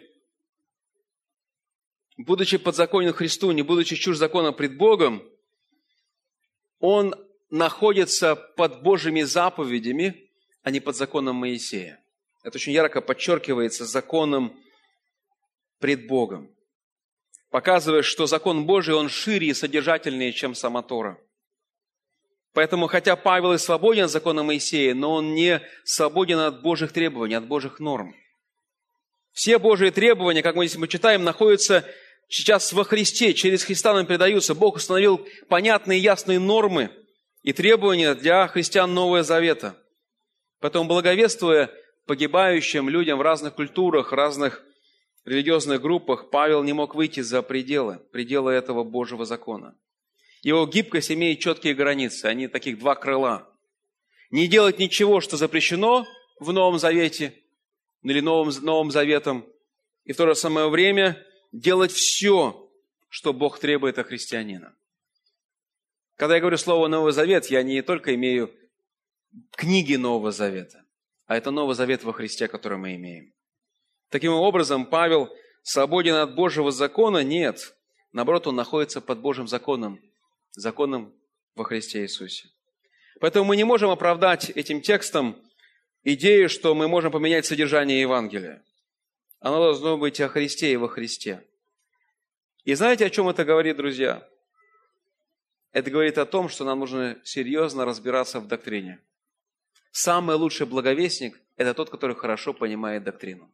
будучи подзаконен Христу, не будучи чужд закона пред Богом, он находится под Божьими заповедями, а не под законом Моисея. Это очень ярко подчеркивается законом пред Богом. Показывая, что закон Божий, он шире и содержательнее, чем сама Тора. Поэтому, хотя Павел и свободен от закона Моисея, но он не свободен от Божьих требований, от Божьих норм. Все Божьи требования, как мы здесь мы читаем, находятся сейчас во Христе, через Христа нам передаются. Бог установил понятные и ясные нормы и требования для христиан Нового Завета. Поэтому, благовествуя погибающим людям в разных культурах, разных религиозных группах, Павел не мог выйти за пределы, пределы этого Божьего закона. Его гибкость имеет четкие границы, они таких два крыла. Не делать ничего, что запрещено в Новом Завете или Новым, Новым Заветом, и в то же самое время делать все, что Бог требует от христианина. Когда я говорю слово «Новый Завет», я не только имею книги Нового Завета, а это Новый Завет во Христе, который мы имеем. Таким образом, Павел свободен от Божьего закона? Нет. Наоборот, он находится под Божьим законом, законом во Христе Иисусе. Поэтому мы не можем оправдать этим текстом идею, что мы можем поменять содержание Евангелия. Оно должно быть о Христе и во Христе. И знаете, о чем это говорит, друзья? Это говорит о том, что нам нужно серьезно разбираться в доктрине. Самый лучший благовестник – это тот, который хорошо понимает доктрину.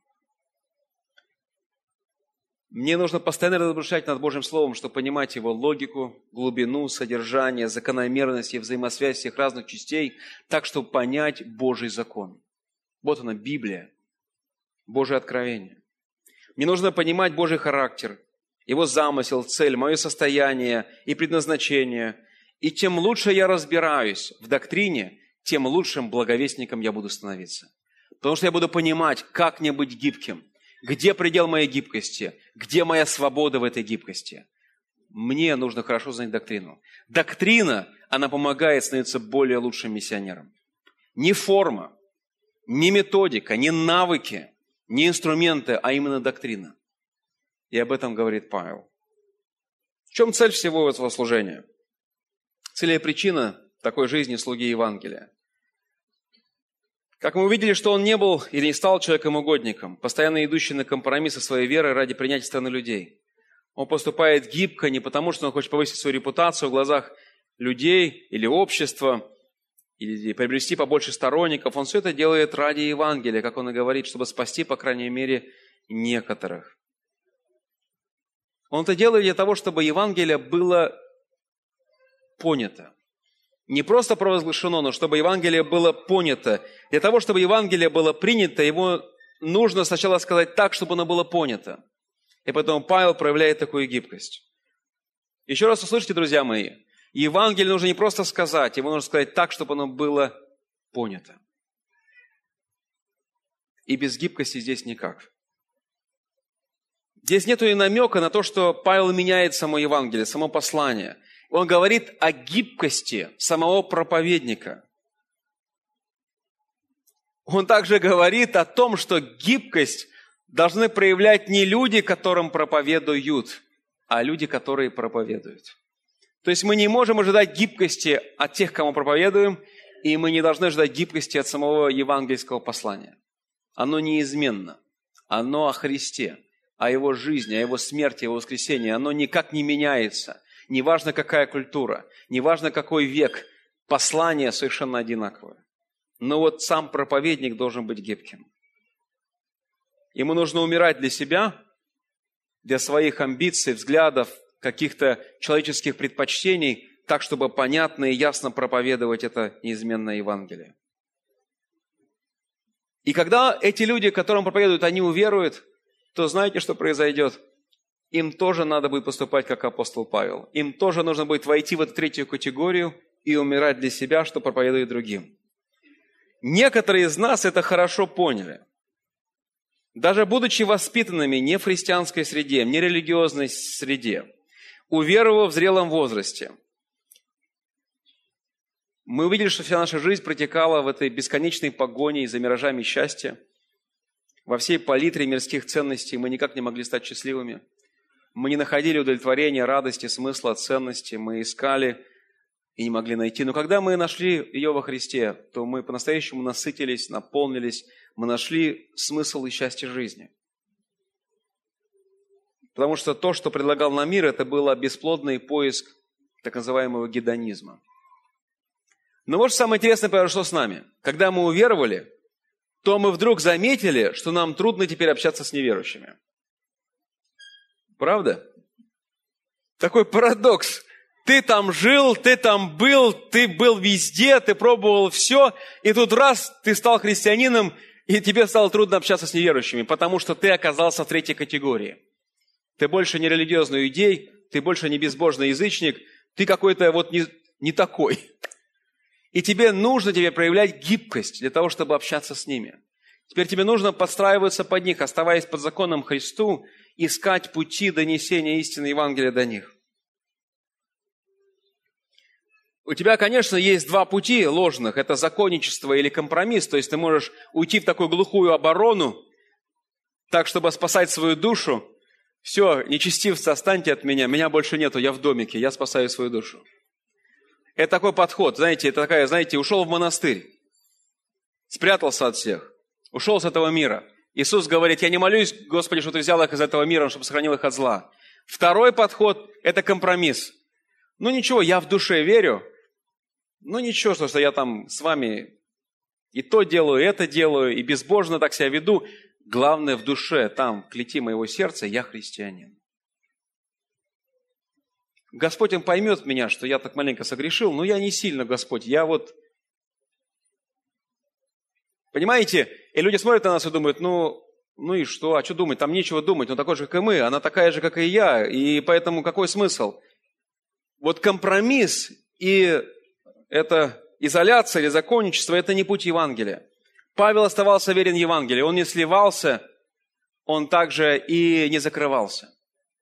Мне нужно постоянно размышлять над Божьим Словом, чтобы понимать его логику, глубину, содержание, закономерность и взаимосвязь всех разных частей, так, чтобы понять Божий закон. Вот она, Библия, Божие откровение. Мне нужно понимать Божий характер, его замысел, цель, мое состояние и предназначение. И тем лучше я разбираюсь в доктрине, тем лучшим благовестником я буду становиться. Потому что я буду понимать, как мне быть гибким. Где предел моей гибкости? Где моя свобода в этой гибкости? Мне нужно хорошо знать доктрину. Доктрина, она помогает становиться более лучшим миссионером. Не форма, не методика, не навыки, не инструменты, а именно доктрина. И об этом говорит Павел. В чем цель всего этого служения? Цель и причина такой жизни слуги Евангелия. Как мы увидели, что он не был или не стал человеком-угодником, постоянно идущий на компромиссы своей веры ради принятия стороны людей. Он поступает гибко не потому, что он хочет повысить свою репутацию в глазах людей или общества, или приобрести побольше сторонников. Он все это делает ради Евангелия, как он и говорит, чтобы спасти, по крайней мере, некоторых. Он это делает для того, чтобы Евангелие было понято. Не просто провозглашено, но чтобы Евангелие было понято. Для того, чтобы Евангелие было принято, его нужно сначала сказать так, чтобы оно было понято. И поэтому Павел проявляет такую гибкость. Еще раз услышите, друзья мои, Евангелие нужно не просто сказать, его нужно сказать так, чтобы оно было понято. И без гибкости здесь никак. Здесь нет и намека на то, что Павел меняет само Евангелие, само послание. Он говорит о гибкости самого проповедника. Он также говорит о том, что гибкость должны проявлять не люди, которым проповедуют, а люди, которые проповедуют. То есть мы не можем ожидать гибкости от тех, кому проповедуем, и мы не должны ожидать гибкости от самого евангельского послания. Оно неизменно. Оно о Христе, о Его жизни, о Его смерти, о Его воскресении. Оно никак не меняется. Неважно, какая культура, неважно, какой век, послание совершенно одинаковое. Но вот сам проповедник должен быть гибким. Ему нужно умирать для себя, для своих амбиций, взглядов, каких-то человеческих предпочтений, так, чтобы понятно и ясно проповедовать это неизменное Евангелие. И когда эти люди, которым проповедуют, они уверуют, то знаете, что произойдет? Им тоже надо будет поступать, как апостол Павел. Им тоже нужно будет войти в эту третью категорию и умирать для себя, что проповедует другим. Некоторые из нас это хорошо поняли. Даже будучи воспитанными не в христианской среде, не в религиозной среде, уверовав в зрелом возрасте, мы увидели, что вся наша жизнь протекала в этой бесконечной погоне за миражами счастья. Во всей палитре мирских ценностей мы никак не могли стать счастливыми. Мы не находили удовлетворения, радости, смысла, ценности. Мы искали и не могли найти. Но когда мы нашли ее во Христе, то мы по-настоящему насытились, наполнились. Мы нашли смысл и счастье жизни. Потому что то, что предлагал нам мир, это был бесплодный поиск так называемого гедонизма. Но вот что самое интересное произошло с нами. Когда мы уверовали, то мы вдруг заметили, что нам трудно теперь общаться с неверующими. Правда? Такой парадокс. Ты там жил, ты там был, ты был везде, ты пробовал все, и тут раз ты стал христианином, и тебе стало трудно общаться с неверующими, потому что ты оказался в третьей категории. Ты больше не религиозный иудей, ты больше не безбожный язычник, ты какой-то вот не, не такой. И тебе нужно тебе проявлять гибкость для того, чтобы общаться с ними. Теперь тебе нужно подстраиваться под них, оставаясь под законом Христу, искать пути донесения истины Евангелия до них. У тебя, конечно, есть два пути ложных. Это законничество или компромисс. То есть ты можешь уйти в такую глухую оборону, так, чтобы спасать свою душу. Все, нечестивцы, отстаньте от меня, меня больше нету, я в домике, я спасаю свою душу. Это такой подход, знаете, это такая, знаете, ушел в монастырь, спрятался от всех, ушел с этого мира. Иисус говорит, я не молюсь, Господи, что Ты взял их из этого мира, чтобы сохранил их от зла. Второй подход – это компромисс. Ну ничего, я в душе верю, ну ничего, что я там с вами и то делаю, и это делаю, и безбожно так себя веду. Главное в душе, там, в клети моего сердца, я христианин. Господь, Он поймет меня, что я так маленько согрешил, но я не сильно, Господь, я вот... Понимаете? И люди смотрят на нас и думают, ну, ну и что, а что думать, там нечего думать, он такой же, как и мы, она такая же, как и я, и поэтому какой смысл? Вот компромисс и это изоляция или законничество – это не путь Евангелия. Павел оставался верен Евангелию, он не сливался, он также и не закрывался.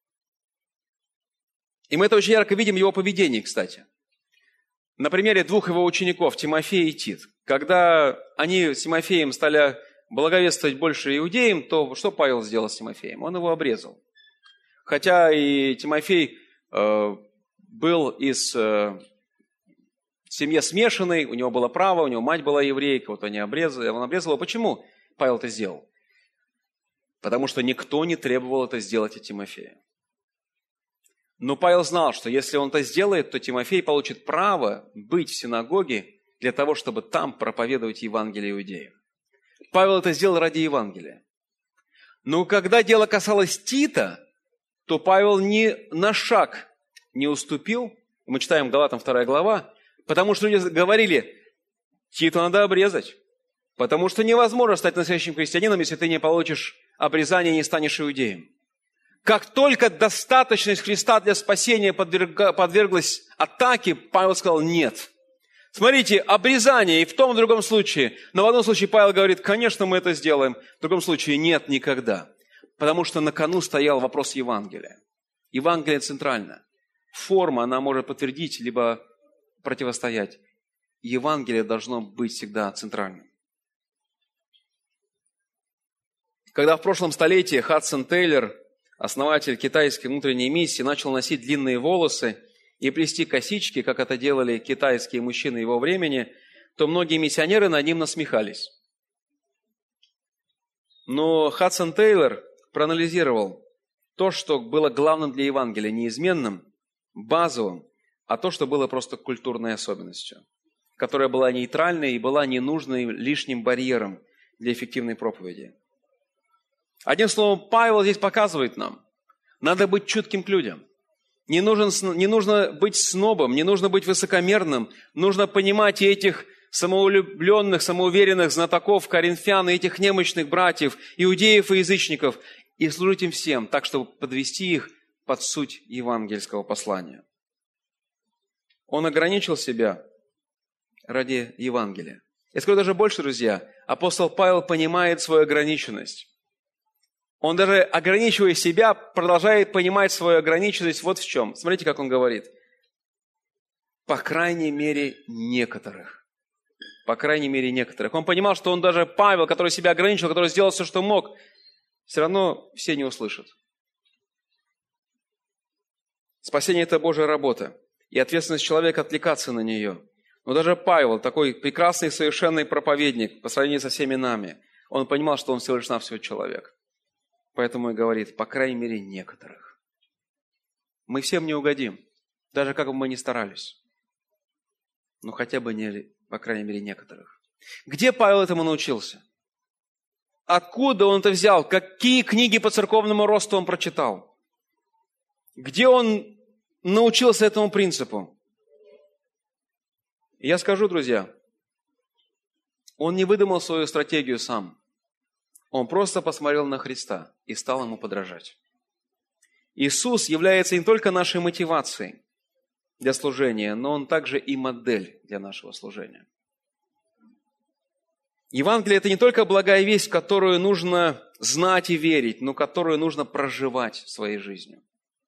И мы это очень ярко видим в его поведении, кстати. На примере двух его учеников, Тимофея и Тит. Когда они с Тимофеем стали благовествовать больше иудеям, то что Павел сделал с Тимофеем? Он его обрезал. Хотя и Тимофей э, был из э, семьи смешанной, у него было право, у него мать была еврейка, вот они обрезали, он обрезал его. Почему Павел это сделал? Потому что никто не требовал это сделать от Тимофея. Но Павел знал, что если он это сделает, то Тимофей получит право быть в синагоге для того, чтобы там проповедовать Евангелие иудеям. Павел это сделал ради Евангелия. Но когда дело касалось Тита, то Павел ни на шаг не уступил. Мы читаем Галатам вторая глава, потому что люди говорили, Титу надо обрезать, потому что невозможно стать настоящим христианином, если ты не получишь обрезание и не станешь иудеем. Как только достаточность Христа для спасения подверг... подверглась атаке, Павел сказал нет. Смотрите, обрезание и в том, и в другом случае. Но в одном случае Павел говорит, конечно, мы это сделаем. В другом случае нет никогда. Потому что на кону стоял вопрос Евангелия. Евангелие центрально. форма, она может подтвердить, либо противостоять. Евангелие должно быть всегда центральным. Когда в прошлом столетии Хадсон Тейлор, основатель китайской внутренней миссии, начал носить длинные волосы и плести косички, как это делали китайские мужчины его времени, то многие миссионеры над ним насмехались. Но Хадсон Тейлор проанализировал то, что было главным для Евангелия, неизменным, базовым, а то, что было просто культурной особенностью, которая была нейтральной и была ненужной лишним барьером для эффективной проповеди. Одним словом, Павел здесь показывает нам, надо быть чутким к людям. Не, нужен, не нужно быть снобом, не нужно быть высокомерным, нужно понимать и этих самоулюбленных, самоуверенных знатоков, коринфян, и этих немощных братьев, иудеев и язычников, и служить им всем, так, чтобы подвести их под суть евангельского послания. Он ограничил себя ради Евангелия. Я скажу даже больше, друзья, апостол Павел понимает свою ограниченность. Он даже, ограничивая себя, продолжает понимать свою ограниченность вот в чем. Смотрите, как он говорит. По крайней мере, некоторых. По крайней мере, некоторых. Он понимал, что он даже Павел, который себя ограничил, который сделал все, что мог, все равно все не услышат. Спасение – это Божья работа. И ответственность человека отвлекаться на нее. Но даже Павел, такой прекрасный, совершенный проповедник, по сравнению со всеми нами, он понимал, что он всего лишь навсего человек. Поэтому и говорит, по крайней мере, некоторых. Мы всем не угодим, даже как бы мы ни старались. Но хотя бы, не, по крайней мере, некоторых. Где Павел этому научился? Откуда он это взял? Какие книги по церковному росту он прочитал? Где он научился этому принципу? Я скажу, друзья, он не выдумал свою стратегию сам. Он просто посмотрел на Христа и стал ему подражать. Иисус является не только нашей мотивацией для служения, но Он также и модель для нашего служения. Евангелие – это не только благая весть, которую нужно знать и верить, но которую нужно проживать своей жизнью.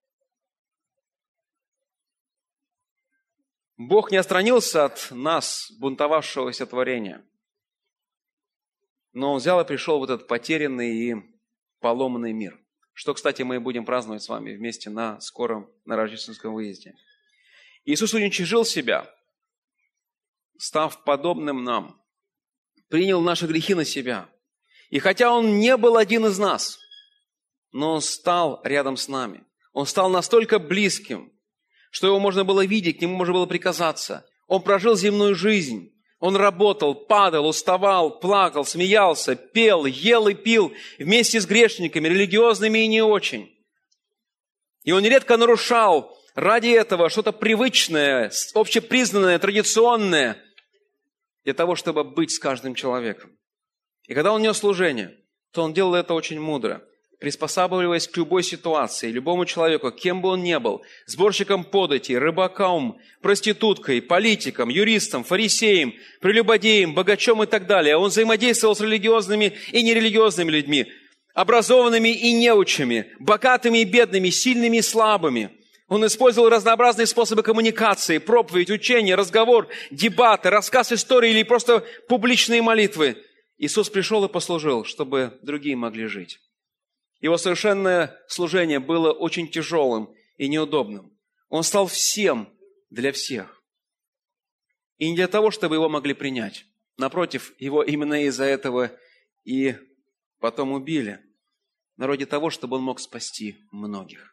Бог не отстранился от нас, бунтовавшегося творения. Но Он взял и пришел в этот потерянный и поломанный мир. Что, кстати, мы будем праздновать с вами вместе на скором, на рождественском выезде. Иисус уничижил себя, став подобным нам. Принял наши грехи на себя. И хотя Он не был один из нас, но Он стал рядом с нами. Он стал настолько близким, что Его можно было видеть, к Нему можно было прикасаться. Он прожил земную жизнь. Он работал, падал, уставал, плакал, смеялся, пел, ел и пил вместе с грешниками, религиозными и не очень. И он нередко нарушал ради этого что-то привычное, общепризнанное, традиционное, для того, чтобы быть с каждым человеком. И когда он нес служение, то он делал это очень мудро, приспосабливаясь к любой ситуации, любому человеку, кем бы он ни был, сборщиком податей, рыбаком, проституткой, политиком, юристом, фарисеем, прелюбодеем, богачом и так далее. Он взаимодействовал с религиозными и нерелигиозными людьми, образованными и неучими, богатыми и бедными, сильными и слабыми. Он использовал разнообразные способы коммуникации, проповедь, учение, разговор, дебаты, рассказ истории или просто публичные молитвы. Иисус пришел и послужил, чтобы другие могли жить. Его совершенное служение было очень тяжелым и неудобным. Он стал всем для всех. И не для того, чтобы его могли принять. Напротив, его именно из-за этого и потом убили. Но ради того, чтобы он мог спасти многих.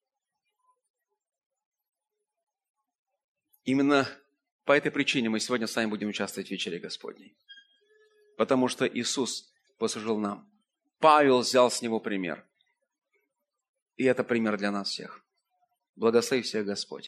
Именно по этой причине мы сегодня с вами будем участвовать в вечере Господней. Потому что Иисус послужил нам. Павел взял с него пример. И это пример для нас всех. Благослови всех Господь.